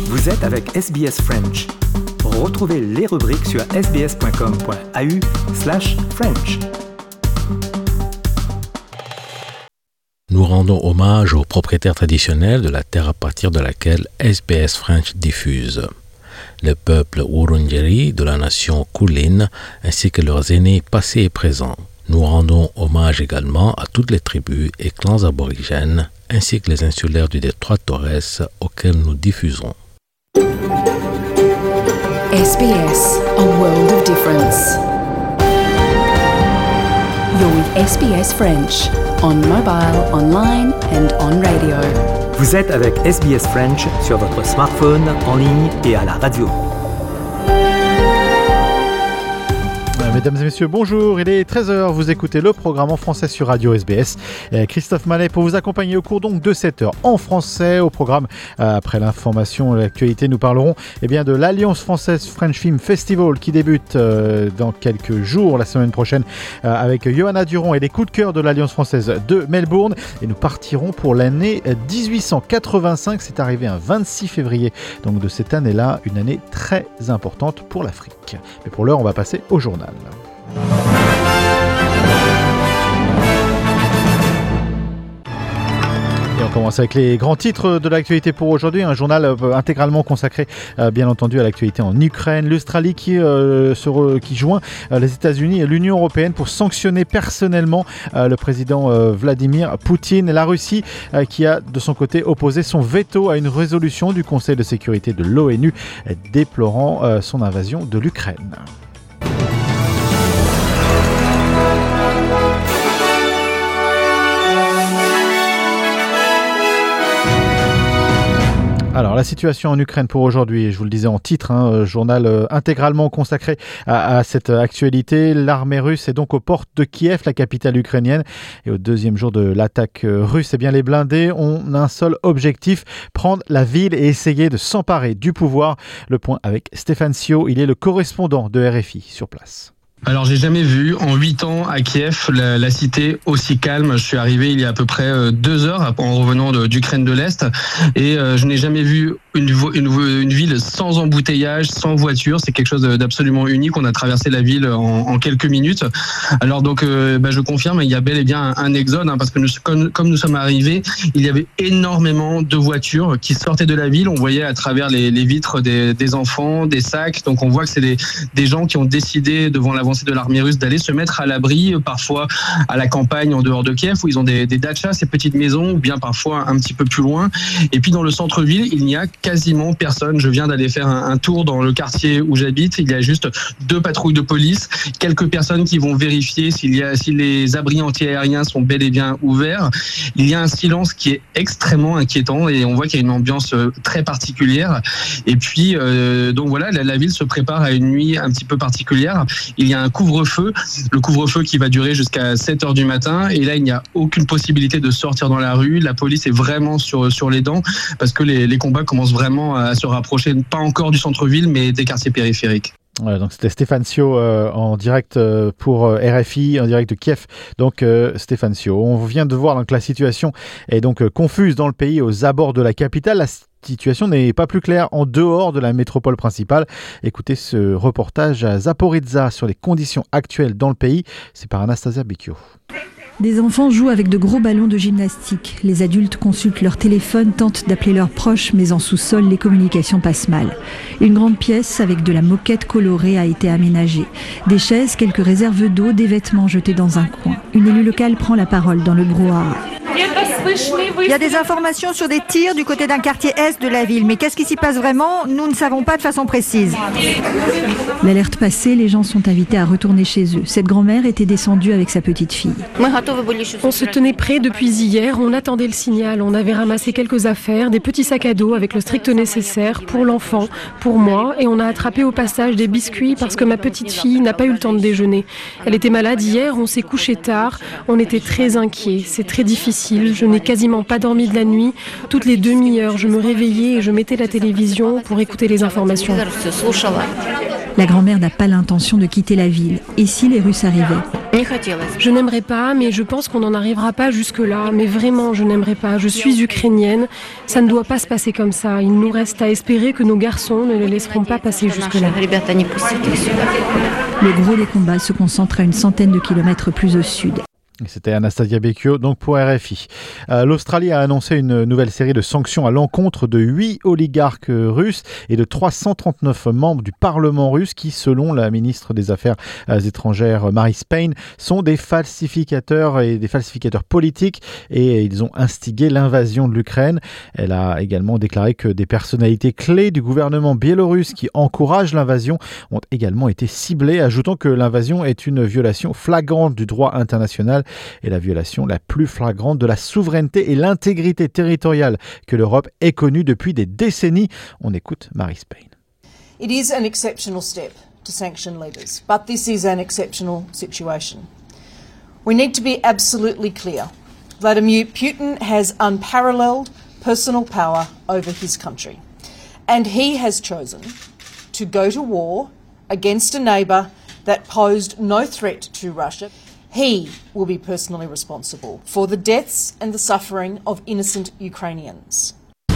Vous êtes avec SBS French. Retrouvez les rubriques sur sbs.com.au/French. Nous rendons hommage aux propriétaires traditionnels de la terre à partir de laquelle SBS French diffuse. Le peuple Wurundjeri de la nation Kulin ainsi que leurs aînés passés et présents. Nous rendons hommage également à toutes les tribus et clans aborigènes ainsi que les insulaires du détroit de Torres auxquels nous diffusons. SBS, a world of difference. You're with SBS French, on mobile, online and on radio. Vous êtes avec SBS French sur votre smartphone, en ligne et à la radio. Mesdames et messieurs, bonjour, il est 13h, vous écoutez le programme en français sur Radio SBS. Christophe Mallet pour vous accompagner au cours donc de 7h en français. Au programme, après l'information et l'actualité, nous parlerons de l'Alliance française French Film Festival qui débute dans quelques jours, la semaine prochaine, avec Johanna Durand et les coups de cœur de l'Alliance française de Melbourne. Et nous partirons pour l'année 1885, c'est arrivé un 26 février donc de cette année-là, une année très importante pour l'Afrique. Mais pour l'heure, on va passer au journal. Et on commence avec les grands titres de l'actualité pour aujourd'hui. Un journal intégralement consacré, bien entendu, à l'actualité en Ukraine. L'Australie qui joint les États-Unis et l'Union européenne pour sanctionner personnellement le président Vladimir Poutine. La Russie qui a, de son côté, opposé son veto à une résolution du Conseil de sécurité de l'ONU déplorant son invasion de l'Ukraine. Alors, la situation en Ukraine pour aujourd'hui, je vous le disais en titre, journal intégralement consacré à cette actualité. L'armée russe est donc aux portes de Kiev, la capitale ukrainienne. Et au deuxième jour de l'attaque russe, les blindés ont un seul objectif, prendre la ville et essayer de s'emparer du pouvoir. Le point avec Stéphane Sio, il est le correspondant de RFI sur place. Alors j'ai jamais vu en 8 ans à Kiev la cité aussi calme. Je suis arrivé il y a à peu près 2 heures en revenant d'Ukraine de l'Est et je n'ai jamais vu une ville sans embouteillage, sans voiture. C'est quelque chose d'absolument unique. On a traversé la ville en quelques minutes. Alors donc je confirme, il y a bel et bien un exode parce que comme nous sommes arrivés, il y avait énormément de voitures qui sortaient de la ville. On voyait à travers les vitres des enfants, des sacs. Donc on voit que c'est des gens qui ont décidé devant l'avancée de l'armée russe d'aller se mettre à l'abri, parfois à la campagne en dehors de Kiev où ils ont des dachas, ces petites maisons, ou bien parfois un petit peu plus loin. Et puis dans le centre-ville, il n'y a quasiment personne. Je viens d'aller faire un tour dans le quartier où j'habite. Il y a juste 2 patrouilles de police, quelques personnes qui vont vérifier si les abris anti-aériens sont bel et bien ouverts. Il y a un silence qui est extrêmement inquiétant et on voit qu'il y a une ambiance très particulière. Et puis donc voilà, la ville se prépare à une nuit un petit peu particulière. Il y a un couvre-feu, le couvre-feu qui va durer jusqu'à 7h du matin. Et là, il n'y a aucune possibilité de sortir dans la rue. La police est vraiment sur les dents parce que les combats commencent vraiment à se rapprocher, pas encore du centre-ville, mais des quartiers périphériques. Voilà, donc c'était Stéphane Sio en direct pour RFI, en direct de Kiev. Donc Stéphane Sio. On vient de voir donc la situation est donc confuse dans le pays aux abords de la capitale. La situation n'est pas plus claire en dehors de la métropole principale. Écoutez ce reportage à Zaporizhzhia sur les conditions actuelles dans le pays. C'est par Anastasia Bicchio. Des enfants jouent avec de gros ballons de gymnastique. Les adultes consultent leur téléphone, tentent d'appeler leurs proches, mais en sous-sol, les communications passent mal. Une grande pièce avec de la moquette colorée a été aménagée. Des chaises, quelques réserves d'eau, des vêtements jetés dans un coin. Une élue locale prend la parole dans le brouhaha. Il y a des informations sur des tirs du côté d'un quartier est de la ville, mais qu'est-ce qui s'y passe vraiment? Nous ne savons pas de façon précise. L'alerte passée, les gens sont invités à retourner chez eux. Cette grand-mère était descendue avec sa petite fille. On se tenait prêt depuis hier, on attendait le signal, on avait ramassé quelques affaires, des petits sacs à dos avec le strict nécessaire pour l'enfant, pour moi, et on a attrapé au passage des biscuits parce que ma petite fille n'a pas eu le temps de déjeuner. Elle était malade hier, on s'est couché tard, on était très inquiets, c'est très difficile, je n'ai quasiment pas dormi de la nuit. Toutes les demi-heures, je me réveillais et je mettais la télévision pour écouter les informations. La grand-mère n'a pas l'intention de quitter la ville. Et si les Russes arrivaient ? Je n'aimerais pas, mais je pense qu'on n'en arrivera pas jusque-là. Mais vraiment, je n'aimerais pas. Je suis ukrainienne. Ça ne doit pas se passer comme ça. Il nous reste à espérer que nos garçons ne les laisseront pas passer jusque-là. Le gros des combats se concentre à une centaine de kilomètres plus au sud. C'était Anastasia Becchio, donc pour RFI. L'Australie a annoncé une nouvelle série de sanctions à l'encontre de 8 oligarques russes et de 339 membres du Parlement russe qui, selon la ministre des Affaires étrangères Marise Payne, sont des falsificateurs et des falsificateurs politiques et ils ont instigé l'invasion de l'Ukraine. Elle a également déclaré que des personnalités clés du gouvernement biélorusse qui encouragent l'invasion ont également été ciblées, ajoutant que l'invasion est une violation flagrante du droit international et la violation la plus flagrante de la souveraineté et l'intégrité territoriale que l'Europe ait connue depuis des décennies. On écoute Marise Payne. It is an exceptional step to sanction leaders, but this is an exceptional situation. We need to be absolutely clear. Vladimir Putin has unparalleled personal power over his country, and he has chosen to go to war against a neighbour that posed no threat to Russia. He will be personally responsible for the deaths and the suffering of innocent Ukrainians.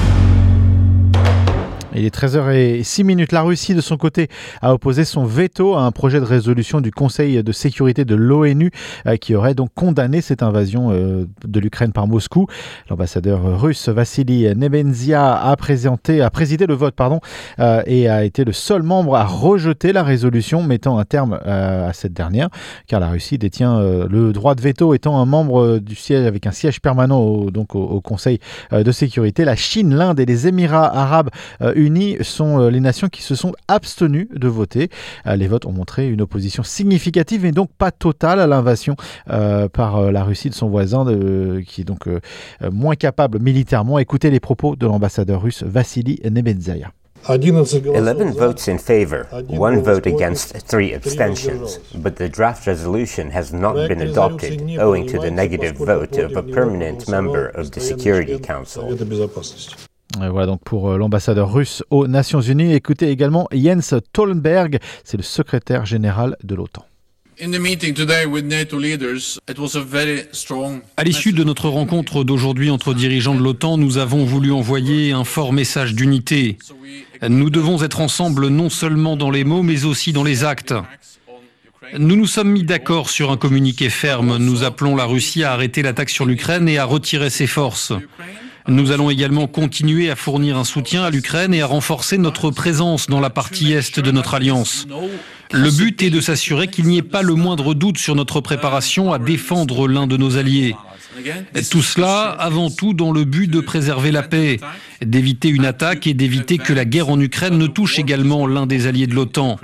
Il est 13h06. La Russie, de son côté, a opposé son veto à un projet de résolution du Conseil de sécurité de l'ONU qui aurait donc condamné cette invasion de l'Ukraine par Moscou. L'ambassadeur russe Vassili Nebenzia a présidé le vote et a été le seul membre à rejeter la résolution mettant un terme à cette dernière, car la Russie détient le droit de veto étant un membre du siège avec un siège permanent au Conseil de sécurité. La Chine, l'Inde et les Émirats arabes unis sont les nations qui se sont abstenues de voter. Les votes ont montré une opposition significative et donc pas totale à l'invasion par la Russie de son voisin qui est donc moins capable militairement. Écoutez les propos de l'ambassadeur russe Vassili Nebenzia. 11 votes in favor, 1 vote against, 3 abstentions, but the draft resolution has not been adopted owing to the negative vote of a permanent member of the Security Council. Voilà donc pour l'ambassadeur russe aux Nations Unies. Écoutez également Jens Stoltenberg, c'est le secrétaire général de l'OTAN. À l'issue de notre rencontre d'aujourd'hui entre dirigeants de l'OTAN, nous avons voulu envoyer un fort message d'unité. Nous devons être ensemble non seulement dans les mots, mais aussi dans les actes. Nous nous sommes mis d'accord sur un communiqué ferme. Nous appelons la Russie à arrêter l'attaque sur l'Ukraine et à retirer ses forces. Nous allons également continuer à fournir un soutien à l'Ukraine et à renforcer notre présence dans la partie est de notre alliance. Le but est de s'assurer qu'il n'y ait pas le moindre doute sur notre préparation à défendre l'un de nos alliés. Tout cela, avant tout, dans le but de préserver la paix, d'éviter une attaque et d'éviter que la guerre en Ukraine ne touche également l'un des alliés de l'OTAN.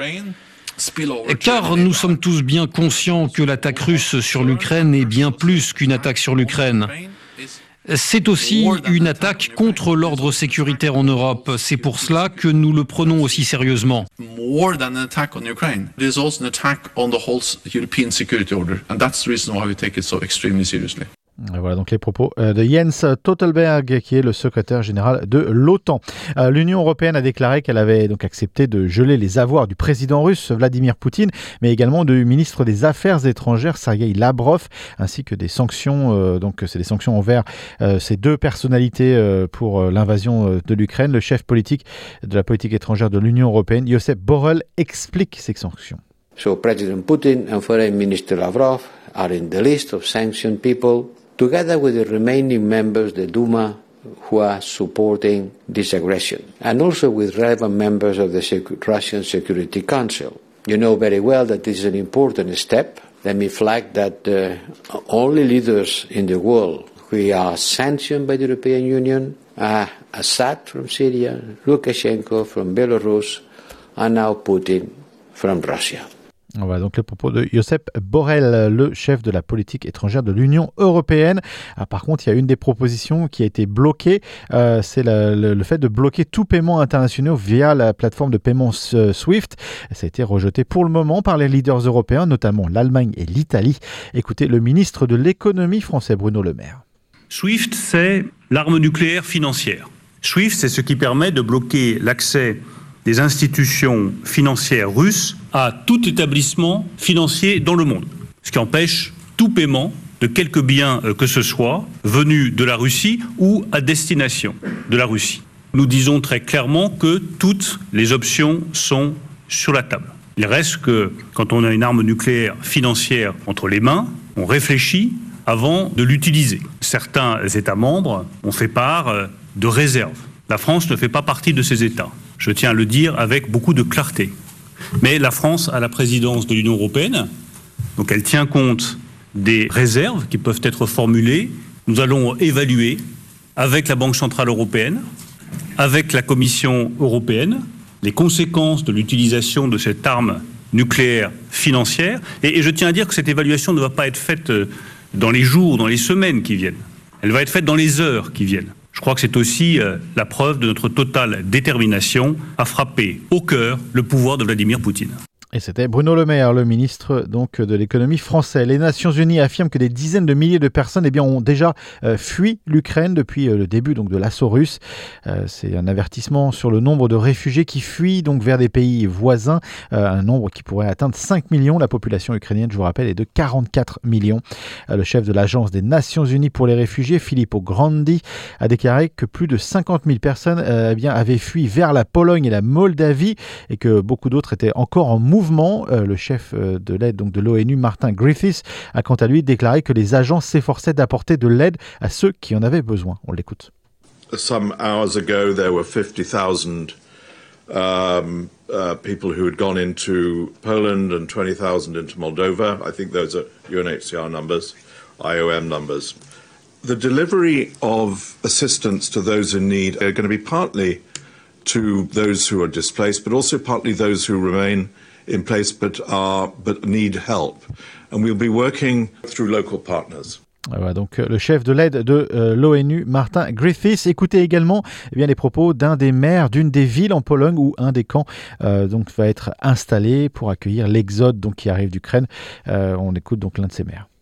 Car nous sommes tous bien conscients que l'attaque russe sur l'Ukraine est bien plus qu'une attaque sur l'Ukraine. C'est aussi une attaque contre l'ordre sécuritaire en Europe. C'est pour cela que nous le prenons aussi sérieusement. More than an attack on Ukraine, it is also an attack on the whole European security order, and that's the reason why we take it so extremely seriously. Voilà donc les propos de Jens Stoltenberg, qui est le secrétaire général de l'OTAN. L'Union européenne a déclaré qu'elle avait donc accepté de geler les avoirs du président russe Vladimir Poutine, mais également du ministre des Affaires étrangères Sergei Lavrov, ainsi que des sanctions. Donc c'est des sanctions envers ces deux personnalités pour l'invasion de l'Ukraine. Le chef politique de la politique étrangère de l'Union européenne, Josep Borrell, explique ces sanctions. So President Putin and Foreign Minister Lavrov are in the list of sanctioned people, together with the remaining members of the Duma who are supporting this aggression, and also with relevant members of the Russian Security Council. You know very well that this is an important step. Let me flag that the only leaders in the world who are sanctioned by the European Union are Assad from Syria, Lukashenko from Belarus, and now Putin from Russia. Voilà donc les propos de Josep Borrell, le chef de la politique étrangère de l'Union européenne. Par contre, il y a une des propositions qui a été bloquée, c'est le fait de bloquer tout paiement international via la plateforme de paiement SWIFT. Ça a été rejeté pour le moment par les leaders européens, notamment l'Allemagne et l'Italie. Écoutez le ministre de l'économie français Bruno Le Maire. SWIFT, c'est l'arme nucléaire financière. SWIFT, c'est ce qui permet de bloquer l'accès des institutions financières russes à tout établissement financier dans le monde. ce qui empêche tout paiement de quelque bien que ce soit venu de la Russie ou à destination de la Russie. Nous disons très clairement que toutes les options sont sur la table. Il reste que quand on a une arme nucléaire financière entre les mains, on réfléchit avant de l'utiliser. Certains États membres ont fait part de réserves. La France ne fait pas partie de ces États. Je tiens à le dire avec beaucoup de clarté. Mais la France a la présidence de l'Union européenne, donc elle tient compte des réserves qui peuvent être formulées. Nous allons évaluer avec la Banque centrale européenne, avec la Commission européenne, les conséquences de l'utilisation de cette arme nucléaire financière. Et je tiens à dire que cette évaluation ne va pas être faite dans les jours, dans les semaines qui viennent. Elle va être faite dans les heures qui viennent. Je crois que c'est aussi la preuve de notre totale détermination à frapper au cœur le pouvoir de Vladimir Poutine. Et c'était Bruno Le Maire, le ministre donc de l'économie français. Les Nations Unies affirment que des dizaines de milliers de personnes ont déjà fui l'Ukraine depuis le début donc de l'assaut russe. C'est un avertissement sur le nombre de réfugiés qui fuient donc vers des pays voisins, un nombre qui pourrait atteindre 5 millions. La population ukrainienne, je vous rappelle, est de 44 millions. Le chef de l'Agence des Nations Unies pour les réfugiés, Filippo Grandi, a déclaré que plus de 50 000 personnes avaient fui vers la Pologne et la Moldavie et que beaucoup d'autres étaient encore en mouvement. Le chef de l'aide donc de l'ONU, Martin Griffiths, a quant à lui déclaré que les agences s'efforçaient d'apporter de l'aide à ceux qui en avaient besoin. On l'écoute. Some hours ago, there were 50,000 people who had gone into Poland and 20,000 into Moldova. I think those are UNHCR numbers, IOM numbers. The delivery of assistance to those in need are going to be partly to those who are displaced, but also partly those who remain in place but need help. And we'll be working through local partners. Voilà, donc le chef de l'aide de l'ONU, Martin Griffiths. Écoutez également les propos d'un des maires d'une des villes en Pologne où un des camps donc va être installé pour accueillir l'exode donc qui arrive d'Ukraine. On écoute donc l'un de ces maires.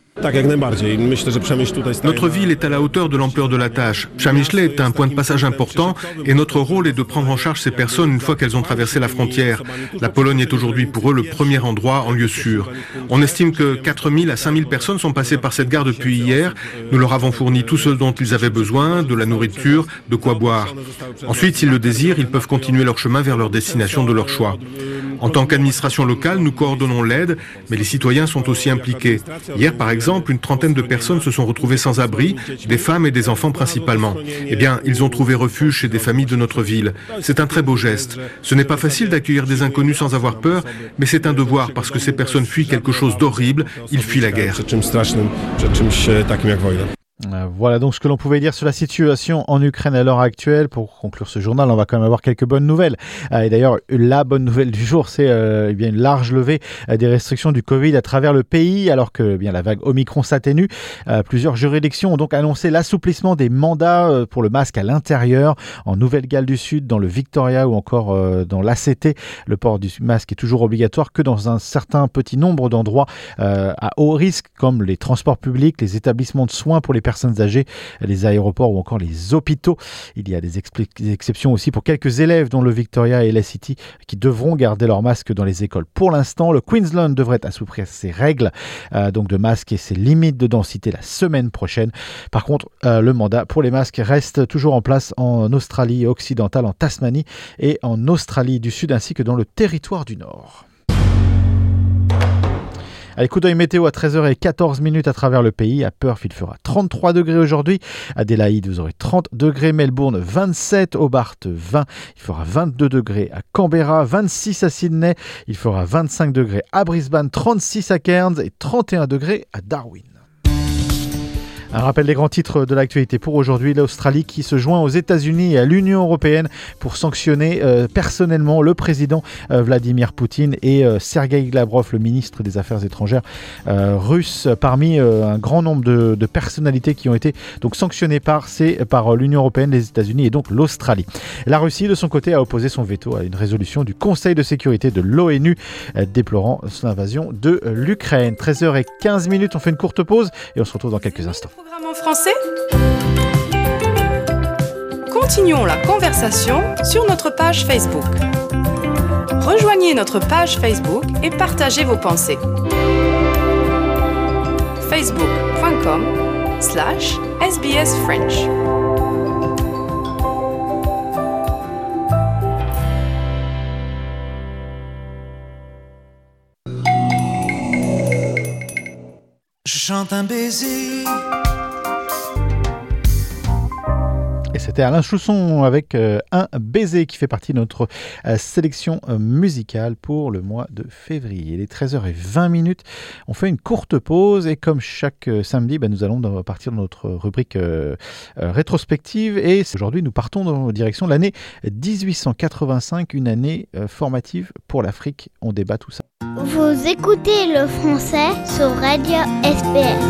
Notre ville est à la hauteur de l'ampleur de la tâche. Przemyśl est un point de passage important et notre rôle est de prendre en charge ces personnes une fois qu'elles ont traversé la frontière. La Pologne est aujourd'hui pour eux le premier endroit en lieu sûr. On estime que 4 000 à 5 000 personnes sont passées par cette gare depuis hier. Nous leur avons fourni tout ce dont ils avaient besoin, de la nourriture, de quoi boire. Ensuite, s'ils le désirent, ils peuvent continuer leur chemin vers leur destination de leur choix. En tant qu'administration locale, nous coordonnons l'aide, mais les citoyens sont aussi impliqués. Hier, par exemple, une trentaine de personnes se sont retrouvées sans abri, des femmes et des enfants principalement. Eh bien, ils ont trouvé refuge chez des familles de notre ville. C'est un très beau geste. Ce n'est pas facile d'accueillir des inconnus sans avoir peur, mais c'est un devoir parce que ces personnes fuient quelque chose d'horrible, ils fuient la guerre. Voilà donc ce que l'on pouvait dire sur la situation en Ukraine à l'heure actuelle. Pour conclure ce journal, on va quand même avoir quelques bonnes nouvelles. Et d'ailleurs, la bonne nouvelle du jour, c'est une large levée des restrictions du Covid à travers le pays, alors que la vague Omicron s'atténue. Plusieurs juridictions ont donc annoncé l'assouplissement des mandats pour le masque à l'intérieur. En Nouvelle-Galles du Sud, dans le Victoria ou encore dans l'ACT, le port du masque est toujours obligatoire que dans un certain petit nombre d'endroits à haut risque, comme les transports publics, les établissements de soins pour les personnes âgées, les aéroports ou encore les hôpitaux. Il y a des exceptions aussi pour quelques élèves dont le Victoria et la City qui devront garder leur masque dans les écoles. Pour l'instant, le Queensland devrait assouplir ses règles donc de masques et ses limites de densité la semaine prochaine. Par contre, le mandat pour les masques reste toujours en place en Australie occidentale, en Tasmanie et en Australie du Sud ainsi que dans le territoire du Nord. Allez, coup d'œil météo à 13h14 à travers le pays. À Perth, il fera 33 degrés aujourd'hui. Adélaïde, vous aurez 30 degrés. Melbourne, 27. Hobart, 20. Il fera 22 degrés à Canberra. 26 à Sydney. Il fera 25 degrés à Brisbane. 36 à Cairns et 31 degrés à Darwin. Un rappel des grands titres de l'actualité pour aujourd'hui. L'Australie qui se joint aux États-Unis et à l'Union européenne pour sanctionner personnellement le président Vladimir Poutine et Sergueï Lavrov, le ministre des Affaires étrangères russe, parmi un grand nombre de personnalités qui ont été donc sanctionnées par l'Union européenne, les États-Unis et donc l'Australie. La Russie, de son côté, a opposé son veto à une résolution du Conseil de sécurité de l'ONU déplorant l'invasion de l'Ukraine. 13h15, on fait une courte pause et on se retrouve dans quelques instants. Programme en français ? Continuons la conversation sur notre page Facebook. Rejoignez notre page Facebook et partagez vos pensées. facebook.com/SBS French. Je chante un baiser. Et c'était Alain Chousson avec un baiser qui fait partie de notre sélection musicale pour le mois de février. Il est 13h20. On fait une courte pause et comme chaque samedi, nous allons partir dans notre rubrique rétrospective. Et aujourd'hui, nous partons en direction de l'année 1885, une année formative pour l'Afrique. On débat tout ça. Vous écoutez le français sur Radio SBS.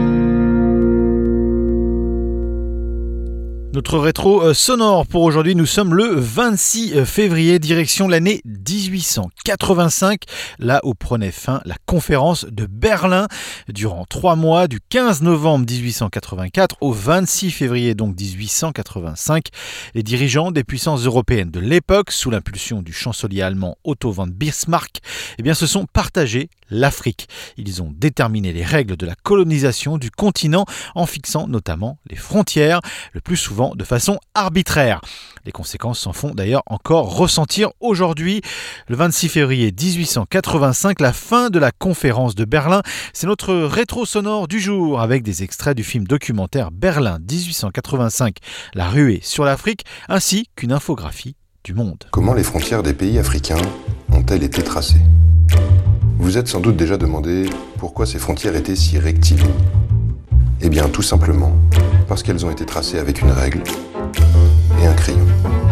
Notre rétro sonore pour aujourd'hui, nous sommes le 26 février, direction l'année 1885, là où prenait fin la conférence de Berlin. Durant 3 mois, du 15 novembre 1884 au 26 février donc 1885, les dirigeants des puissances européennes de l'époque, sous l'impulsion du chancelier allemand Otto von Bismarck, se sont partagés l'Afrique. Ils ont déterminé les règles de la colonisation du continent en fixant notamment les frontières, le plus souvent de façon arbitraire. Les conséquences s'en font d'ailleurs encore ressentir aujourd'hui. Le 26 février 1885, la fin de la conférence de Berlin. C'est notre rétro sonore du jour avec des extraits du film documentaire Berlin 1885, la ruée sur l'Afrique, ainsi qu'une infographie du monde. Comment les frontières des pays africains ont-elles été tracées ? Vous êtes sans doute déjà demandé pourquoi ces frontières étaient si rectilignes. Eh bien, tout simplement parce qu'elles ont été tracées avec une règle et un crayon.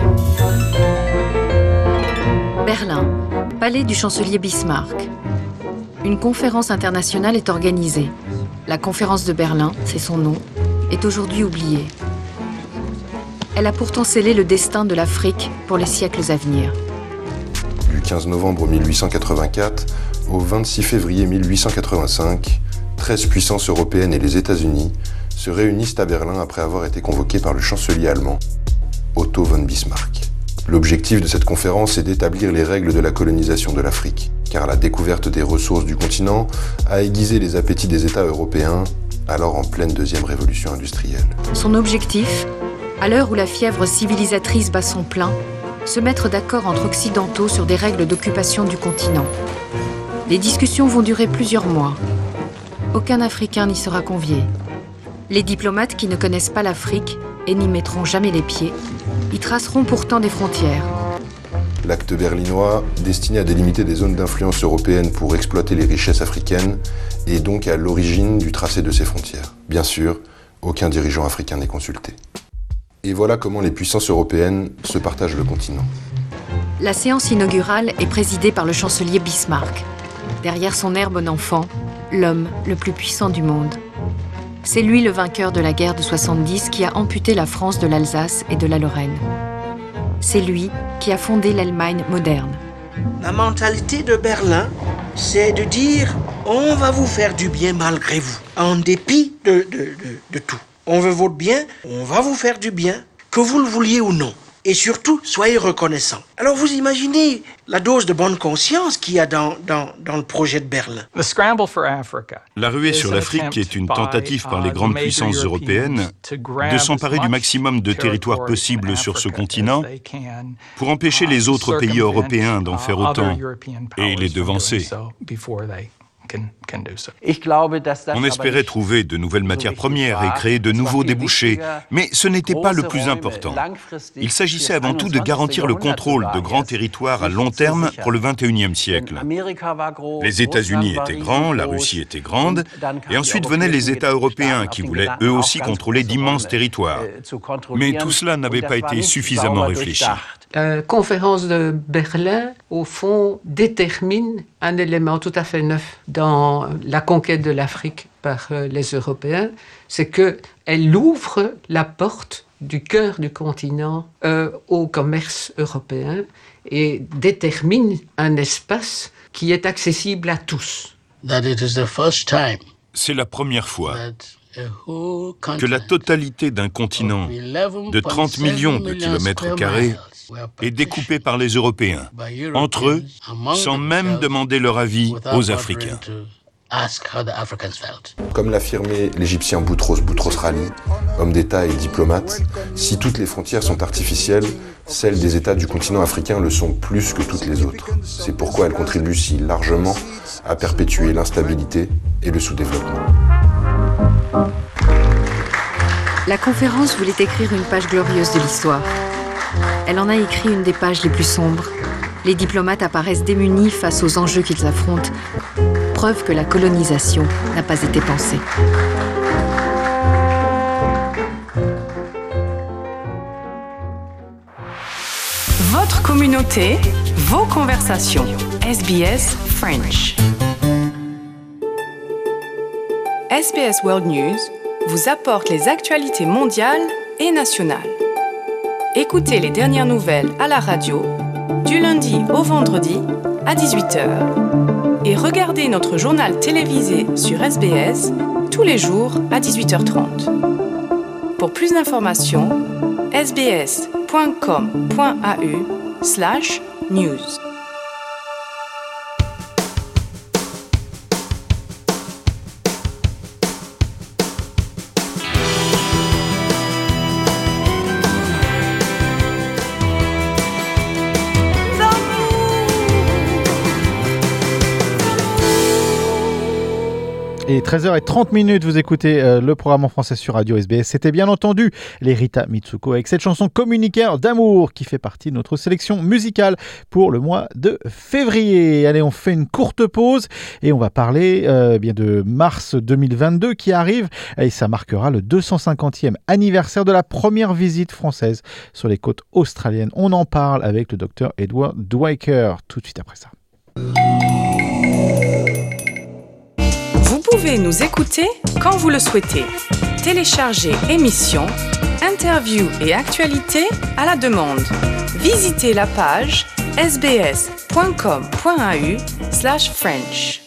Berlin, palais du chancelier Bismarck. Une conférence internationale est organisée. La conférence de Berlin, c'est son nom, est aujourd'hui oubliée. Elle a pourtant scellé le destin de l'Afrique pour les siècles à venir. Du 15 novembre 1884 au 26 février 1885, 13 puissances européennes et les États-Unis se réunissent à Berlin après avoir été convoqués par le chancelier allemand, Otto von Bismarck. L'objectif de cette conférence est d'établir les règles de la colonisation de l'Afrique, car la découverte des ressources du continent a aiguisé les appétits des États européens, alors en pleine deuxième révolution industrielle. Son objectif, à l'heure où la fièvre civilisatrice bat son plein, se mettre d'accord entre occidentaux sur des règles d'occupation du continent. Les discussions vont durer plusieurs mois. Aucun Africain n'y sera convié. Les diplomates qui ne connaissent pas l'Afrique et n'y mettront jamais les pieds, y traceront pourtant des frontières. L'acte berlinois, destiné à délimiter des zones d'influence européenne pour exploiter les richesses africaines, est donc à l'origine du tracé de ces frontières. Bien sûr, aucun dirigeant africain n'est consulté. Et voilà comment les puissances européennes se partagent le continent. La séance inaugurale est présidée par le chancelier Bismarck. Derrière son air bon enfant, l'homme le plus puissant du monde. C'est lui le vainqueur de la guerre de 70 qui a amputé la France de l'Alsace et de la Lorraine. C'est lui qui a fondé l'Allemagne moderne. La mentalité de Berlin, c'est de dire « on va vous faire du bien malgré vous, en dépit de tout. On veut votre bien, on va vous faire du bien, que vous le vouliez ou non. Et surtout, soyez reconnaissants. » Alors vous imaginez la dose de bonne conscience qu'il y a dans le projet de Berlin. La ruée sur l'Afrique est une tentative par les grandes puissances européennes de s'emparer du maximum de territoire possible sur ce continent pour empêcher les autres pays européens d'en faire autant et les devancer. On espérait trouver de nouvelles matières premières et créer de nouveaux débouchés, mais ce n'était pas le plus important. Il s'agissait avant tout de garantir le contrôle de grands territoires à long terme pour le XXIe siècle. Les États-Unis étaient grands, la Russie était grande, et ensuite venaient les États européens qui voulaient eux aussi contrôler d'immenses territoires. Mais tout cela n'avait pas été suffisamment réfléchi. La conférence de Berlin, au fond, détermine un élément tout à fait neuf dans la conquête de l'Afrique par les Européens, c'est qu'elle ouvre la porte du cœur du continent au commerce européen et détermine un espace qui est accessible à tous. C'est la première fois que la totalité d'un continent de 30 millions de kilomètres carrés est découpée par les Européens, entre eux, sans même demander leur avis aux Africains. Comme l'affirmait l'Égyptien Boutros Ghali, homme d'État et diplomate, si toutes les frontières sont artificielles, celles des États du continent africain le sont plus que toutes les autres. C'est pourquoi elles contribuent si largement à perpétuer l'instabilité et le sous-développement. La conférence voulait écrire une page glorieuse de l'histoire. Elle en a écrit une des pages les plus sombres. Les diplomates apparaissent démunis face aux enjeux qu'ils affrontent. Preuve que la colonisation n'a pas été pensée. Votre communauté, vos conversations. SBS French. SBS World News vous apporte les actualités mondiales et nationales. Écoutez les dernières nouvelles à la radio du lundi au vendredi à 18h et regardez notre journal télévisé sur SBS tous les jours à 18h30. Pour plus d'informations, sbs.com.au/news. Et 13h30, vous écoutez le programme en français sur Radio SBS. C'était bien entendu les Rita Mitsuko avec cette chanson Communiqueur d'amour qui fait partie de notre sélection musicale pour le mois de février. Allez, on fait une courte pause et on va parler bien de mars 2022 qui arrive et ça marquera le 250e anniversaire de la première visite française sur les côtes australiennes. On en parle avec le docteur Edward Dwyker tout de suite après ça. Vous pouvez nous écouter quand vous le souhaitez. Téléchargez émissions, interviews et actualités à la demande. Visitez la page sbs.com.au/French.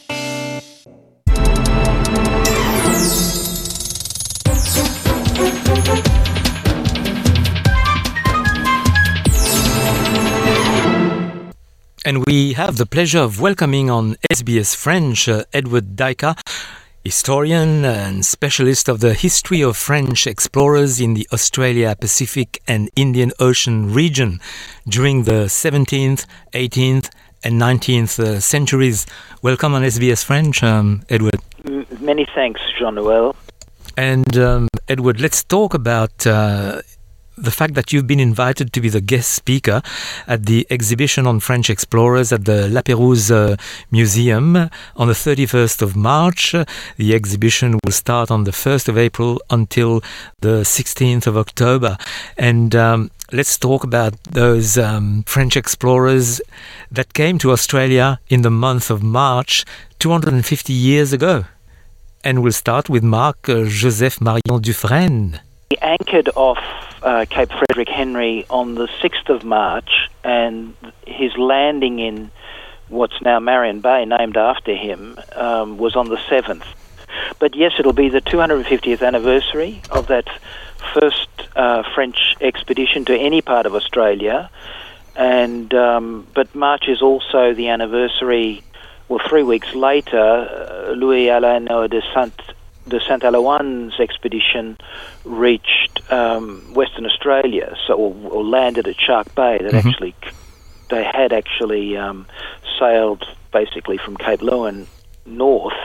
And we have the pleasure of welcoming on SBS French Edward Dwyker, historian and specialist of the history of French explorers in the Australia, Pacific and Indian Ocean region during the 17th, 18th and 19th centuries. Welcome on SBS French, Edward. Many thanks, Jean-Noël. And Edward, let's talk about the fact that you've been invited to be the guest speaker at the exhibition on French explorers at the La Pérouse Museum on the 31st of March. The exhibition will start on the 1st of April until the 16th of October. And let's talk about those French explorers that came to Australia in the month of March 250 years ago. And we'll start with Marc Joseph Marion Dufresne. He anchored off Cape Frederick Henry on the 6th of March, and his landing in what's now Marion Bay, named after him, was on the 7th. But yes, it'll be the 250th anniversary of that first French expedition to any part of Australia, and but March is also the anniversary. Well, 3 weeks later, Louis-Alain de Saint-Aloin's expedition reached Western Australia, or landed at Shark Bay. They had actually sailed basically from Cape Leeuwin north,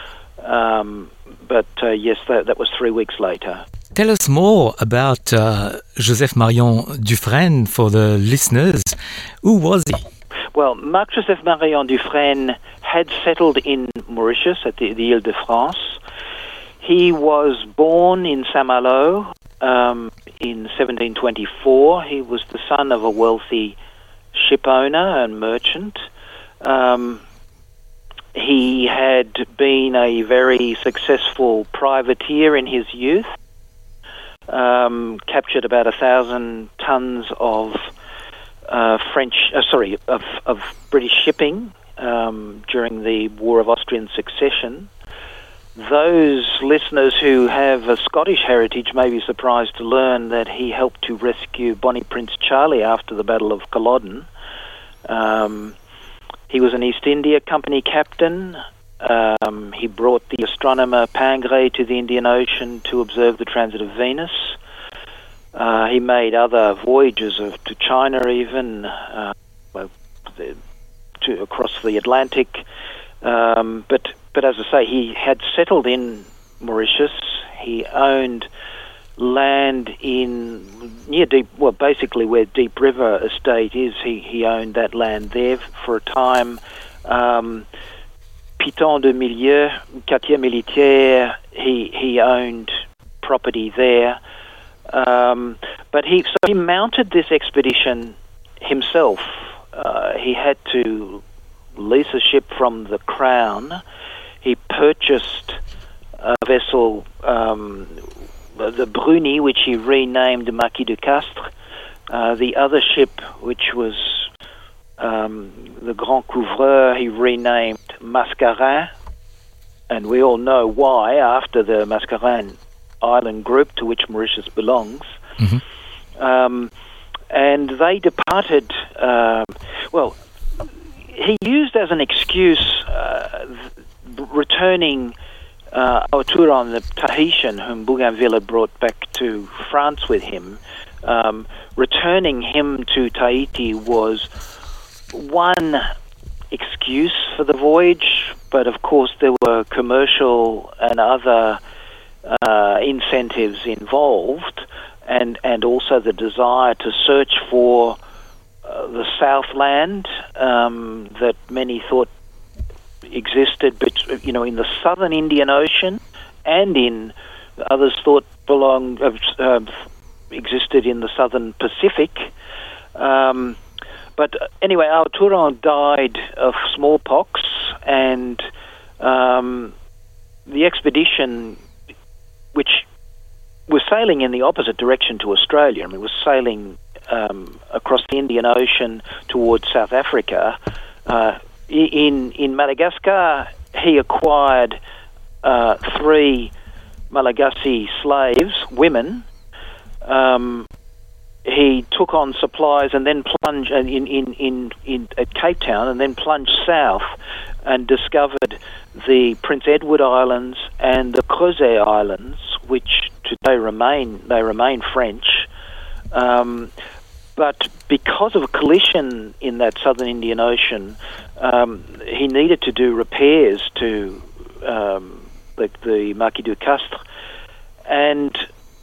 but yes, that was 3 weeks later. Tell us more about Joseph Marion Dufresne for the listeners. Who was he? Well, Marc-Joseph Marion Dufresne had settled in Mauritius at the Île-de-France. He was born in Saint-Malo in 1724. He was the son of a wealthy ship owner and merchant. He had been a very successful privateer in his youth, captured about 1,000 tons of British shipping during the War of Austrian Succession. Those listeners who have a Scottish heritage may be surprised to learn that he helped to rescue Bonnie Prince Charlie after the Battle of Culloden. He was an East India Company captain, He brought the astronomer Pingré to the Indian Ocean to observe the transit of Venus. He made other voyages to China even, across the Atlantic. But as I say, he had settled in Mauritius. He owned land basically where Deep River Estate is. He owned that land there for a time. Piton de Milieu, Quartier Militaire, he owned property there. But he mounted this expedition himself. He had to lease a ship from the Crown. He purchased a vessel, the Bruni, which he renamed Marquis de Castres. The other ship, which was the Grand Couvreur, he renamed Mascarin. And we all know why, after the Mascarin island group to which Mauritius belongs. Mm-hmm. And they departed, he used as an excuse returning Aoturon, the Tahitian, whom Bougainville had brought back to France with him. Returning him to Tahiti was one excuse for the voyage, but of course there were commercial and other incentives involved, and also the desire to search for the Southland that many thought existed, but in the southern Indian Ocean, and in others thought existed in the southern Pacific. But anyway, Aoturon died of smallpox, and the expedition, which was sailing in the opposite direction to Australia, it was sailing across the Indian Ocean towards South Africa. In Madagascar, he acquired 3 Malagasy slaves, women. He took on supplies and then plunged at Cape Town, and then plunged south and discovered the Prince Edward Islands and the Crozet Islands, which today remain French. But because of a collision in that southern Indian Ocean, he needed to do repairs to the Marquis de Castres, and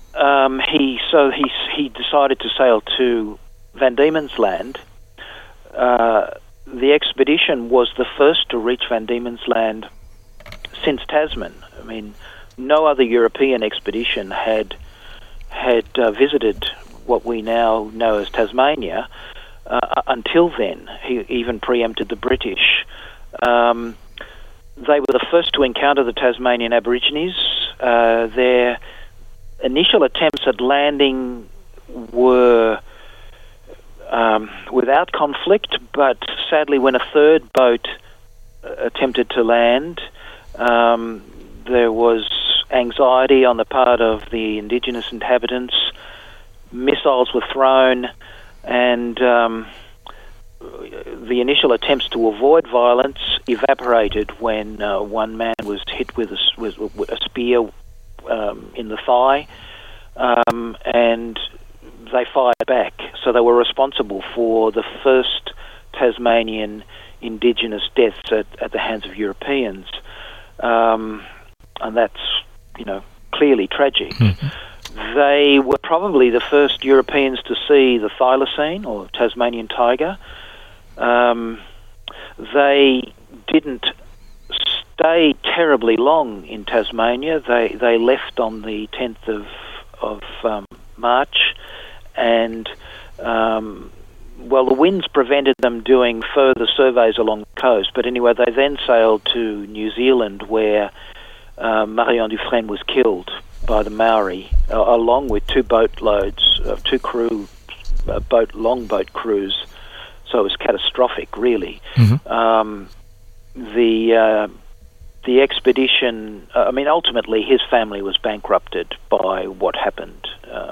he decided to sail to Van Diemen's Land. The expedition was the first to reach Van Diemen's Land since Tasman. I mean, no other European expedition had visited what we now know as Tasmania. Until then, he even preempted the British. They were the first to encounter the Tasmanian Aborigines. Their initial attempts at landing were without conflict, but sadly when a third boat attempted to land, there was anxiety on the part of the indigenous inhabitants. Missiles were thrown, and the initial attempts to avoid violence evaporated when one man was hit with a spear in the thigh, and they fired back. So they were responsible for the first Tasmanian indigenous deaths at the hands of Europeans, and that's clearly tragic. Mm-hmm. They were probably the first Europeans to see the thylacine, or Tasmanian tiger. They didn't stay terribly long in Tasmania. They left on the 10th of March, and the winds prevented them doing further surveys along the coast. But anyway, they then sailed to New Zealand, where Marion Dufresne was killed by the Maori, along with 2 boatloads of 2 crew, longboat crews. So it was catastrophic, really. Mm-hmm. The expedition, ultimately his family was bankrupted by what happened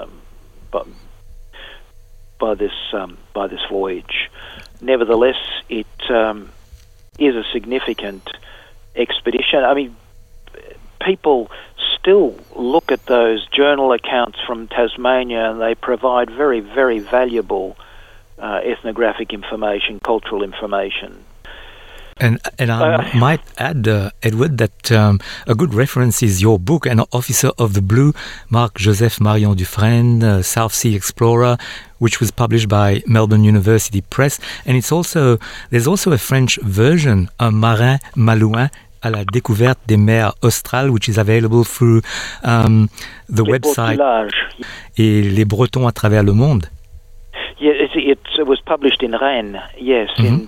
by this voyage. Nevertheless, it is a significant expedition. I mean, people still look at those journal accounts from Tasmania, and they provide very, very valuable ethnographic information, cultural information. And I might add, Edward, that a good reference is your book, An Officer of the Blue, Marc-Joseph Marion Dufresne, South Sea Explorer, which was published by Melbourne University Press. And there's also a French version, Un Marin Malouin à la découverte des mers australes, which is available through the website Et les Bretons à travers le monde. Yeah, it was published in Rennes, yes, in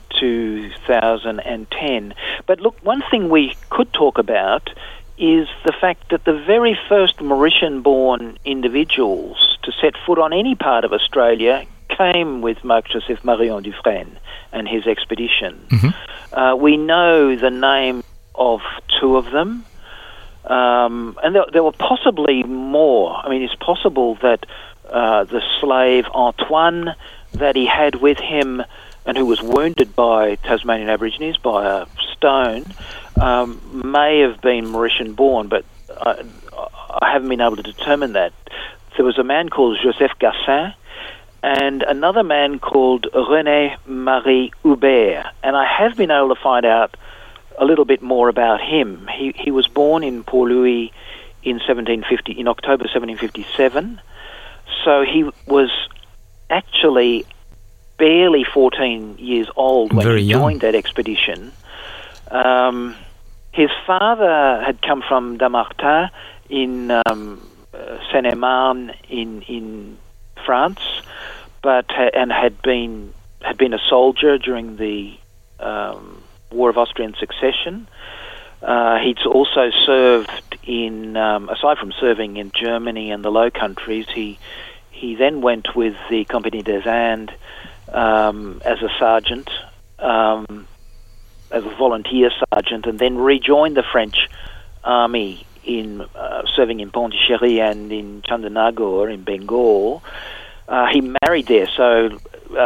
2010. But look, one thing we could talk about is the fact that the very first Mauritian-born individuals to set foot on any part of Australia came with Marc-Joseph Marion Dufresne and his expedition. We know the name of two of them, and there were possibly more. I mean, it's possible that the slave Antoine that he had with him and who was wounded by Tasmanian Aborigines by a stone may have been Mauritian-born, but I haven't been able to determine that. There was a man called Joseph Gassin and another man called René-Marie Hubert, and I have been able to find out a little bit more about him. He was born in Port-Louis in October 1757. So he was actually barely 14 years old when he joined that expedition. His father had come from Dammartin in Seine-et-Marne in France, and had been a soldier during the War of Austrian Succession. He'd also served in, aside from serving in Germany and the Low Countries, he then went with the Compagnie des Indes as a sergeant, as a volunteer sergeant, and then rejoined the French army in serving in Pondicherry and in Chandernagore in Bengal. He married there, so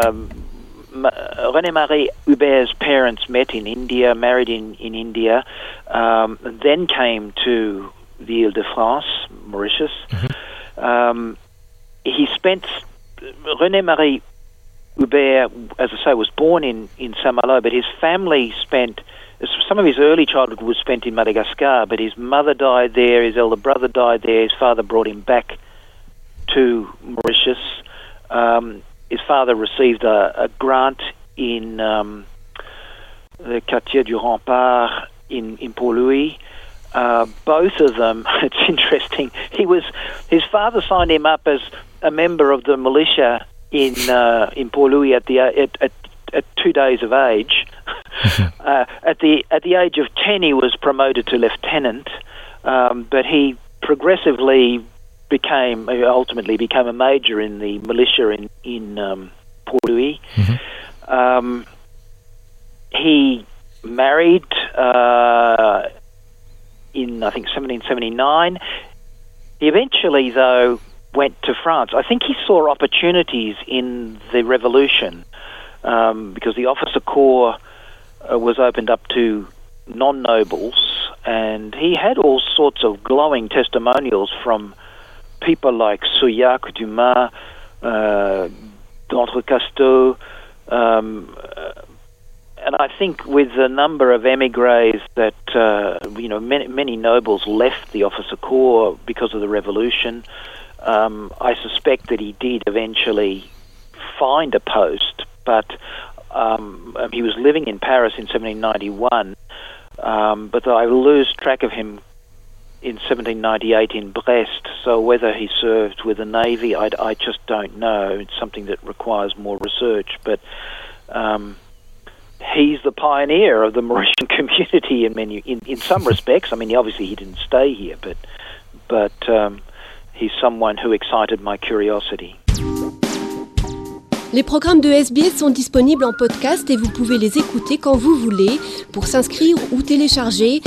René-Marie Hubert's parents met in India, married in India, then came to the Ile-de-France, Mauritius. René-Marie Hubert, as I say, was born in Saint-Malo, but his family some of his early childhood was spent in Madagascar, but his mother died there, his elder brother died there, his father brought him back to Mauritius. His father received a grant in the Quartier du Rempart in Port-Louis. Both of them, it's interesting, his father signed him up as a member of the militia in Port-Louis at 2 days of age. At the age of 10, he was promoted to lieutenant, but he progressively ultimately became a major in the militia in Port-Louis. He married in, I think, 1779. He eventually, though, went to France. I think he saw opportunities in the Revolution because the officer corps was opened up to non-nobles, and he had all sorts of glowing testimonials from people like Souillac, Dumas, D'Entrecasteaux, and I think with the number of émigrés that many nobles left the officer corps because of the Revolution, I suspect that he did eventually find a post, but he was living in Paris in 1791, but I lose track of him in 1798 in Brest, so whether he served with the Navy, I just don't know. It's something that requires more research, but he's the pioneer of the Mauritian community in some respects. I mean, obviously he didn't stay here, but he's someone who excited my curiosity. Les programmes de SBS sont disponibles en podcast et vous pouvez les écouter quand vous voulez. Pour s'inscrire ou télécharger,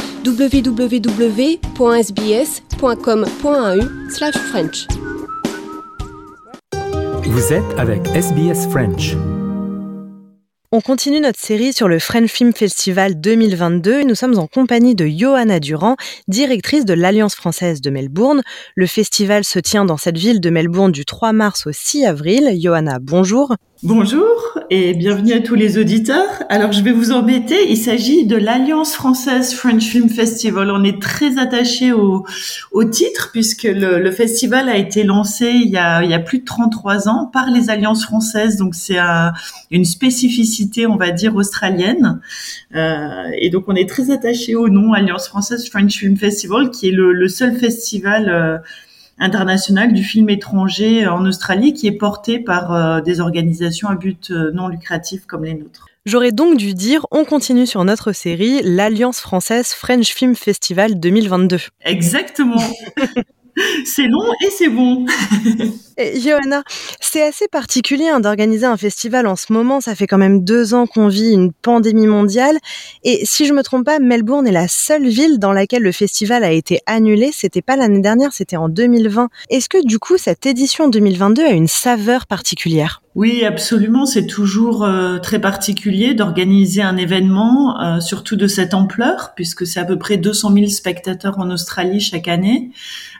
www.sbs.com.au/French. Vous êtes avec SBS French. On continue notre série sur le French Film Festival 2022. Nous sommes en compagnie de Johanna Durand, directrice de l'Alliance française de Melbourne. Le festival se tient dans cette ville de Melbourne du 3 mars au 6 avril. Johanna, bonjour. Bonjour et bienvenue à tous les auditeurs. Alors je vais vous embêter, il s'agit de l'Alliance française French Film Festival. On est très attaché au titre puisque le festival a été lancé il y a plus de 33 ans par les Alliances françaises, donc c'est une spécificité, on va dire, australienne. Et donc on est très attaché au nom Alliance française French Film Festival, qui est le seul festival international du film étranger en Australie qui est porté par des organisations à but non lucratif comme les nôtres. J'aurais donc dû dire, on continue sur notre série, l'Alliance française French Film Festival 2022. Exactement. C'est long et c'est bon. Et Johanna, c'est assez particulier d'organiser un festival en ce moment. Ça fait quand même 2 ans qu'on vit une pandémie mondiale. Et si je me trompe pas, Melbourne est la seule ville dans laquelle le festival a été annulé. C'était pas l'année dernière, c'était en 2020. Est-ce que du coup, cette édition 2022 a une saveur particulière ? Oui, absolument. C'est toujours très particulier d'organiser un événement, surtout de cette ampleur, puisque c'est à peu près 200 000 spectateurs en Australie chaque année,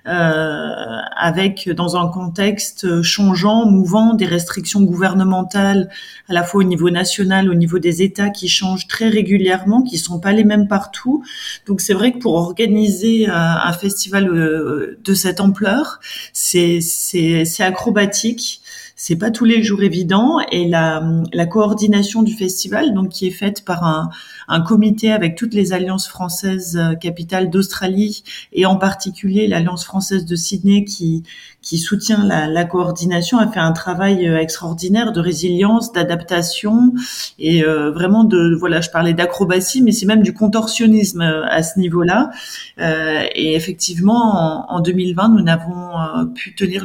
avec dans un contexte changeant, mouvant, des restrictions gouvernementales à la fois au niveau national, au niveau des États qui changent très régulièrement, qui sont pas les mêmes partout. Donc c'est vrai que pour organiser un festival de cette ampleur, c'est acrobatique. C'est pas tous les jours évident, et la coordination du festival, donc qui est faite par un comité avec toutes les alliances françaises capitales d'Australie et en particulier l'Alliance française de Sydney qui soutient la coordination, a fait un travail extraordinaire de résilience, d'adaptation et vraiment je parlais d'acrobatie, mais c'est même du contorsionnisme à ce niveau-là. Et effectivement, en 2020, nous n'avons pu tenir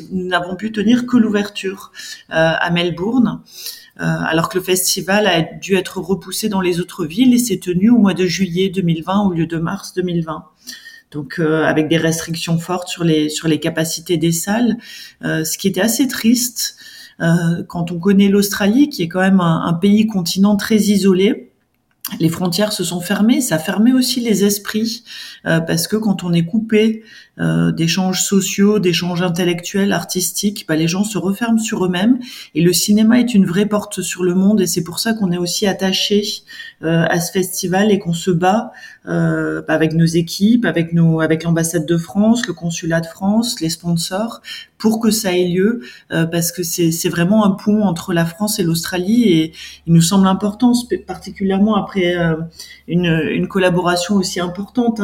que l'ouverture à Melbourne. Alors que le festival a dû être repoussé dans les autres villes et s'est tenu au mois de juillet 2020 au lieu de mars 2020. Donc avec des restrictions fortes sur les capacités des salles, ce qui était assez triste quand on connaît l'Australie, qui est quand même un pays continent très isolé. Les frontières se sont fermées, ça a fermé aussi les esprits, parce que quand on est coupé d'échanges sociaux, d'échanges intellectuels, artistiques, les gens se referment sur eux-mêmes, et le cinéma est une vraie porte sur le monde, et c'est pour ça qu'on est aussi attaché à ce festival et qu'on se bat avec nos équipes, avec l'ambassade de France, le consulat de France, les sponsors, pour que ça ait lieu, parce que c'est vraiment un pont entre la France et l'Australie, et il nous semble important, particulièrement après une collaboration aussi importante.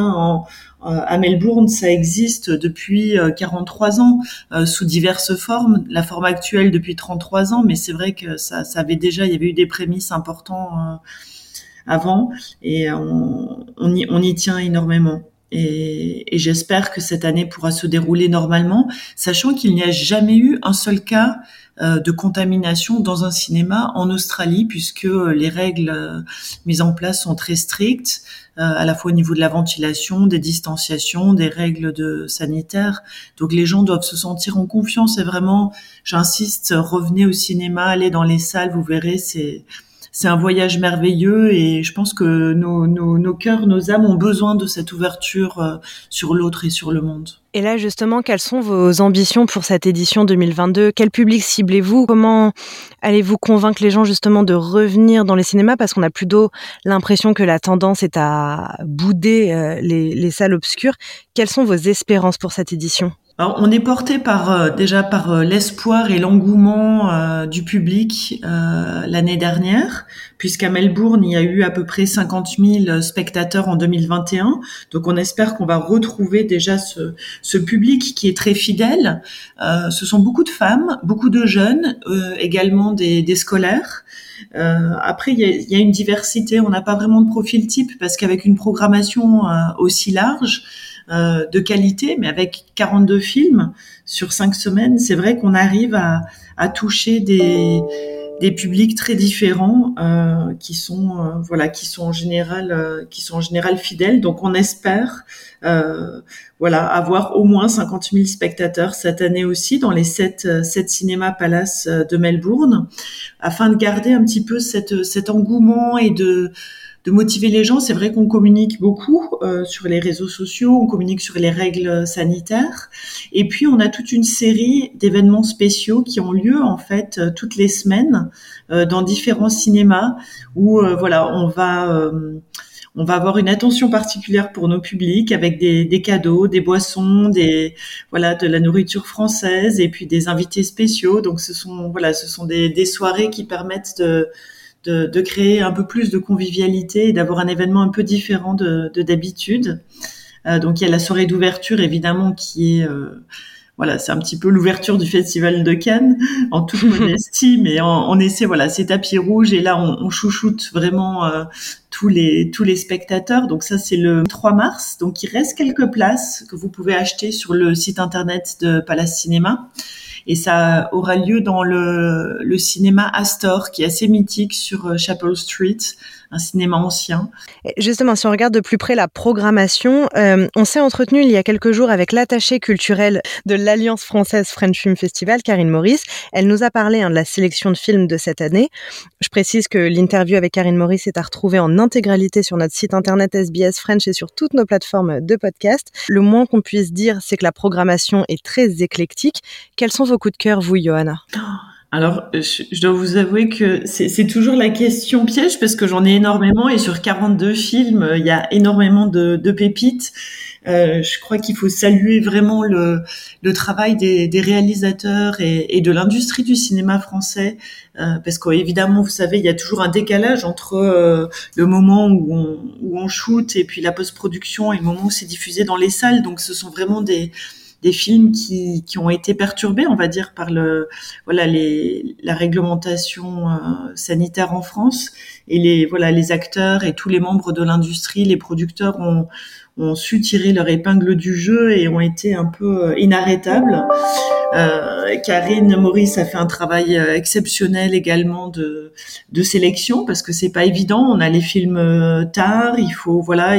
À Melbourne, ça existe depuis 43 ans, sous diverses formes. La forme actuelle depuis 33 ans, mais c'est vrai que il y avait eu des prémices importants avant, et on y tient énormément. Et j'espère que cette année pourra se dérouler normalement, sachant qu'il n'y a jamais eu un seul cas de contamination dans un cinéma en Australie, puisque les règles mises en place sont très strictes, à la fois au niveau de la ventilation, des distanciations, des règles sanitaires. Donc les gens doivent se sentir en confiance, et vraiment, j'insiste, revenez au cinéma, allez dans les salles, vous verrez, c'est un voyage merveilleux, et je pense que nos cœurs, nos âmes ont besoin de cette ouverture sur l'autre et sur le monde. Et là, justement, quelles sont vos ambitions pour cette édition 2022 ? Quel public ciblez-vous ? Comment allez-vous convaincre les gens, justement, de revenir dans les cinémas ? Parce qu'on a plutôt l'impression que la tendance est à bouder les salles obscures. Quelles sont vos espérances pour cette édition ? Alors, on est porté par l'espoir et l'engouement du public l'année dernière, puisqu'à Melbourne, il y a eu à peu près 50 000 spectateurs en 2021. Donc, on espère qu'on va retrouver déjà ce public qui est très fidèle. Ce sont beaucoup de femmes, beaucoup de jeunes, également des scolaires. Après, il y a une diversité. On n'a pas vraiment de profil type, parce qu'avec une programmation aussi large, de qualité, mais avec 42 films sur 5 semaines, c'est vrai qu'on arrive à toucher des publics très différents qui sont en général fidèles. Donc on espère avoir au moins 50 000 spectateurs cette année aussi dans les 7 cinémas Palace de Melbourne, afin de garder un petit peu cet engouement et de motiver les gens. C'est vrai qu'on communique beaucoup sur les réseaux sociaux, on communique sur les règles sanitaires, et puis on a toute une série d'événements spéciaux qui ont lieu en fait toutes les semaines dans différents cinémas où on va avoir une attention particulière pour nos publics avec des cadeaux, des boissons, de la nourriture française et puis des invités spéciaux. Donc ce sont des soirées qui permettent de créer un peu plus de convivialité et d'avoir un événement un peu différent de d'habitude. Donc il y a la soirée d'ouverture évidemment qui est c'est un petit peu l'ouverture du Festival de Cannes en toute modestie, mais on essaie c'est tapis rouge et là on chouchoute vraiment tous les spectateurs. Donc ça c'est le 3 mars. Donc il reste quelques places que vous pouvez acheter sur le site internet de Palace Cinéma. Et ça aura lieu dans le cinéma Astor, qui est assez mythique sur Chapel Street, un cinéma ancien. Justement, si on regarde de plus près la programmation, on s'est entretenu il y a quelques jours avec l'attachée culturelle de l'Alliance française French Film Festival, Karine Maurice. Elle nous a parlé de la sélection de films de cette année. Je précise que l'interview avec Karine Maurice est à retrouver en intégralité sur notre site internet SBS French et sur toutes nos plateformes de podcast. Le moins qu'on puisse dire, c'est que la programmation est très éclectique. Quels sont vos coups de cœur, vous, Johanna ? Alors, je dois vous avouer que c'est toujours la question piège parce que j'en ai énormément et sur 42 films, il y a énormément de pépites. Je crois qu'il faut saluer vraiment le travail des réalisateurs et de l'industrie du cinéma français parce qu'évidemment, vous savez, il y a toujours un décalage entre le moment où on shoot et puis la post-production et le moment où c'est diffusé dans les salles. Donc, ce sont vraiment des films qui ont été perturbés, on va dire, par la réglementation sanitaire en France, et les acteurs et tous les membres de l'industrie, les producteurs ont su tirer leur épingle du jeu et ont été un peu inarrêtables. Karine Maurice a fait un travail exceptionnel également de sélection parce que c'est pas évident. On a les films tard, il faut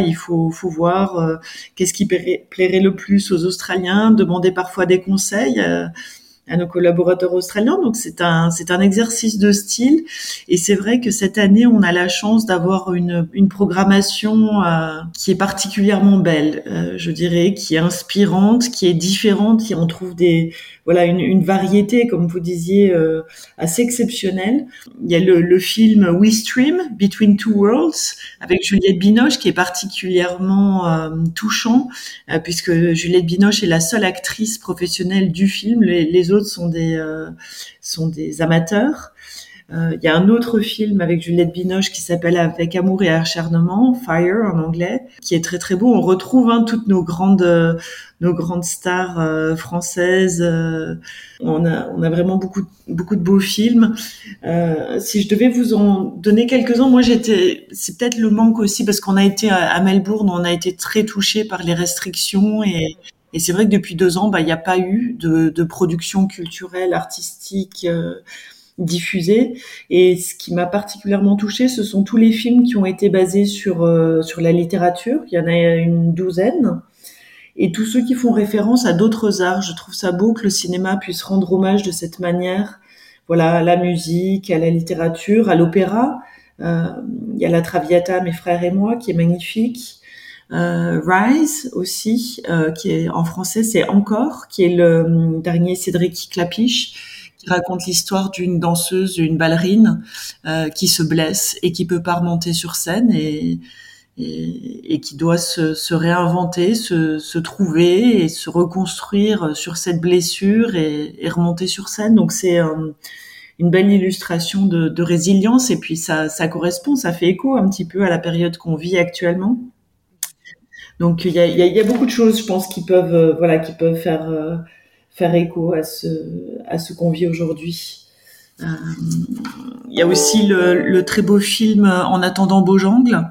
voir qu'est-ce qui plairait le plus aux Australiens, demander parfois des conseils à nos collaborateurs australiens. Donc c'est un exercice de style, et c'est vrai que cette année on a la chance d'avoir une programmation qui est particulièrement belle, je dirais, qui est inspirante, qui est différente, qui on trouve une variété, comme vous disiez, assez exceptionnelle. Il y a le film We Stream, Between Two Worlds, avec Juliette Binoche, qui est particulièrement touchant, puisque Juliette Binoche est la seule actrice professionnelle du film. Les autres sont des amateurs. Il y a un autre film avec Juliette Binoche qui s'appelle Avec amour et acharnement, Fire en anglais, qui est très très beau. On retrouve toutes nos grandes stars françaises. On a vraiment beaucoup de beaux films. Si je devais vous en donner quelques-uns, c'est peut-être le manque aussi parce qu'on a été à Melbourne, on a été très touchés par les restrictions et c'est vrai que depuis 2 ans, il n'y a pas eu de production culturelle, artistique diffusée. Et ce qui m'a particulièrement touchée, ce sont tous les films qui ont été basés sur la littérature. Il y en a une 12aine. Et tous ceux qui font référence à d'autres arts. Je trouve ça beau que le cinéma puisse rendre hommage de cette manière, à la musique, à la littérature, à l'opéra. Il y a La Traviata, Mes frères et moi, qui est magnifique. Rise aussi, qui est en français, c'est Encore, qui est le dernier Cédric Clapiche, qui raconte l'histoire d'une danseuse, une ballerine qui se blesse et qui peut pas remonter sur scène et qui doit se réinventer, se trouver et se reconstruire sur cette blessure et remonter sur scène. Donc c'est une belle illustration de résilience, et puis ça correspond, ça fait écho un petit peu à la période qu'on vit actuellement. Donc il y a beaucoup de choses, je pense, qui peuvent faire écho à ce qu'on vit aujourd'hui. Il y a aussi le très beau film En attendant Beaujangle,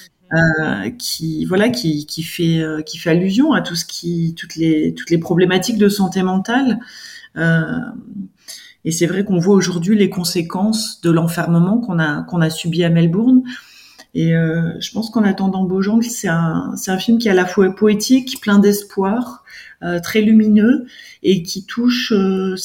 qui fait allusion à toutes les problématiques de santé mentale. Et c'est vrai qu'on voit aujourd'hui les conséquences de l'enfermement qu'on a subi à Melbourne. Et je pense qu'en attendant Bojangles, c'est un film qui est à la fois poétique, plein d'espoir, très lumineux et qui touche.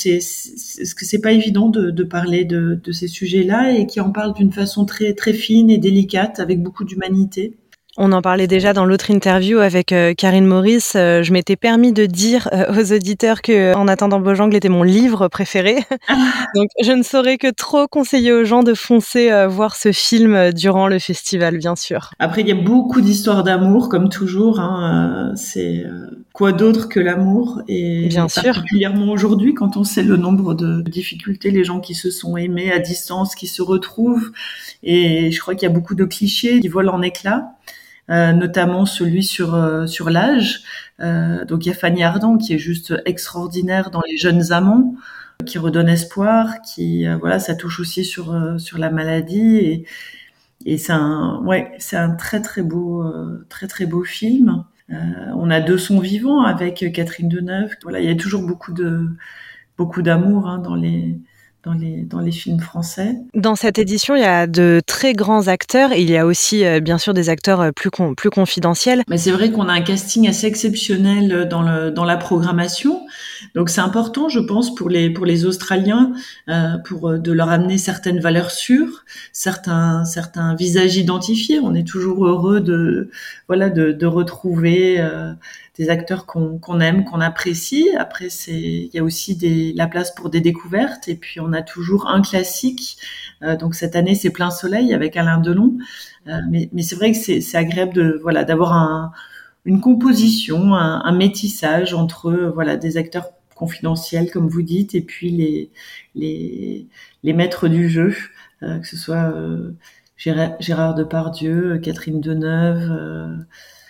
C'est pas évident de parler de ces sujets-là et qui en parle d'une façon très très fine et délicate, avec beaucoup d'humanité. On en parlait déjà dans l'autre interview avec Karine Maurice. Je m'étais permis de dire aux auditeurs que En attendant Bojangles était mon livre préféré. Donc, je ne saurais que trop conseiller aux gens de foncer voir ce film durant le festival, bien sûr. Après, il y a beaucoup d'histoires d'amour, comme toujours. C'est quoi d'autre que l'amour? Et bien sûr. Particulièrement aujourd'hui, quand on sait le nombre de difficultés, les gens qui se sont aimés à distance, qui se retrouvent. Et je crois qu'il y a beaucoup de clichés qui volent en éclats. Notamment celui sur l'âge. Donc il y a Fanny Ardant qui est juste extraordinaire dans Les jeunes amants, qui redonne espoir, qui ça touche aussi sur la maladie et c'est un très très beau film. On a Deux sons vivants avec Catherine Deneuve. Voilà, il y a toujours beaucoup d'amour dans les films français. Dans cette édition, il y a de très grands acteurs et il y a aussi bien sûr des acteurs plus confidentiels. Mais c'est vrai qu'on a un casting assez exceptionnel dans la programmation. Donc c'est important, je pense, pour les Australiens, de leur amener certaines valeurs sûres, certains visages identifiés. On est toujours heureux de retrouver des acteurs qu'on aime, qu'on apprécie. Après, il y a aussi la place pour des découvertes. Et puis, on a toujours un classique. Donc, cette année, c'est Plein Soleil avec Alain Delon. Mais c'est vrai que c'est agréable d'avoir une composition, un métissage entre des acteurs confidentiels, comme vous dites, et puis les maîtres du jeu, que ce soit Gérard Depardieu, Catherine Deneuve,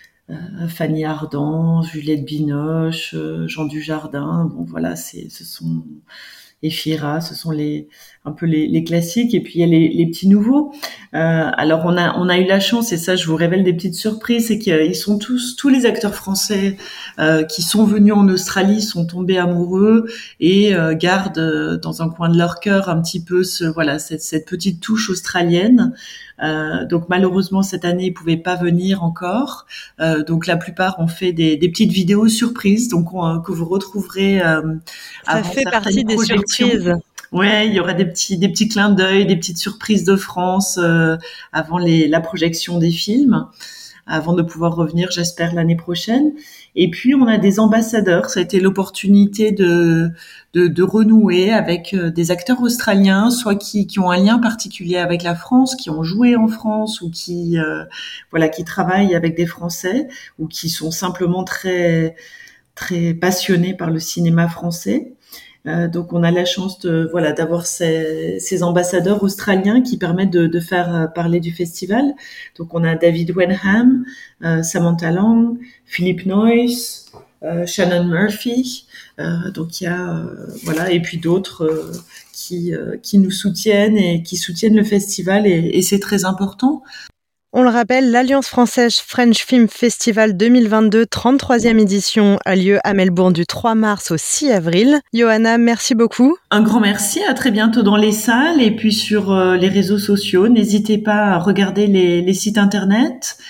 Fanny Ardant, Juliette Binoche, Jean Dujardin. Bon, voilà, ce sont Ephira, ce sont un peu les classiques. Et puis il y a les petits nouveaux. Alors on a eu la chance, et ça je vous révèle des petites surprises, c'est qu'ils sont tous les acteurs français qui sont venus en Australie sont tombés amoureux et gardent dans un coin de leur cœur un petit peu cette petite touche australienne. Donc malheureusement cette année ils pouvaient pas venir encore. Donc la plupart ont fait des petites vidéos surprises, donc que vous retrouverez. Ça fait partie des surprises. Ouais, il y aura des petits clins d'œil, des petites surprises de France avant la projection des films, avant de pouvoir revenir, j'espère, l'année prochaine. Et puis on a des ambassadeurs. Ça a été l'opportunité de renouer avec des acteurs australiens, soit qui ont un lien particulier avec la France, qui ont joué en France, ou qui travaillent avec des Français, ou qui sont simplement très très passionnés par le cinéma français. Donc on a la chance d'avoir ces ambassadeurs australiens qui permettent de faire parler du festival. Donc on a David Wenham, Samantha Lang, Philip Noyce, Shannon Murphy. Donc il y a et puis d'autres qui nous soutiennent et qui soutiennent le festival et c'est très important. On le rappelle, l'Alliance française French Film Festival 2022, 33e édition, a lieu à Melbourne du 3 mars au 6 avril. Johanna, merci beaucoup. Un grand merci, à très bientôt dans les salles et puis sur les réseaux sociaux. N'hésitez pas à regarder les sites internet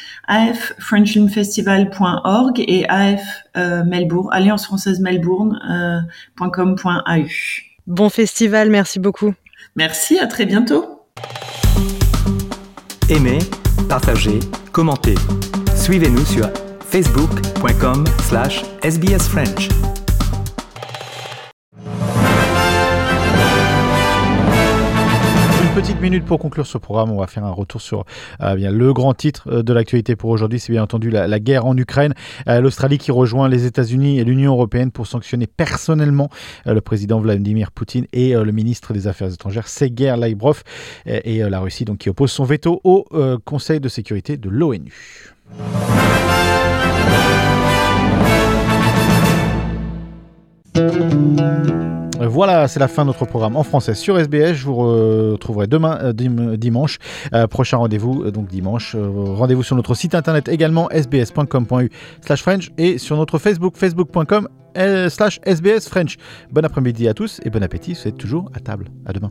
affrenchfilmfestival.org et Melbourne, Alliance française Melbourne.com.au. Bon festival, merci beaucoup. Merci, à très bientôt. Aimez, partagez, commentez. Suivez-nous sur facebook.com/sbsfrench. Petite minute pour conclure ce programme, on va faire un retour sur le grand titre de l'actualité pour aujourd'hui, c'est bien entendu la guerre en Ukraine. L'Australie qui rejoint les États-Unis et l'Union européenne pour sanctionner personnellement le président Vladimir Poutine et le ministre des Affaires étrangères Sergei Lavrov, et la Russie donc qui oppose son veto au Conseil de sécurité de l'ONU. Voilà, c'est la fin de notre programme en français sur SBS. Je vous retrouverai demain, dimanche. Prochain rendez-vous, donc dimanche. Rendez-vous sur notre site internet également, sbs.com.au/French et sur notre Facebook, facebook.com/SBS French. Bon après-midi à tous et bon appétit. Vous êtes toujours à table. À demain.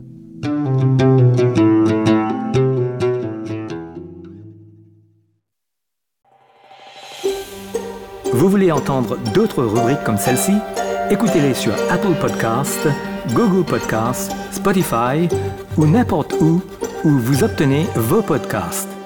Vous voulez entendre d'autres rubriques comme celle-ci? Écoutez-les sur Apple Podcasts, Google Podcasts, Spotify ou n'importe où vous obtenez vos podcasts.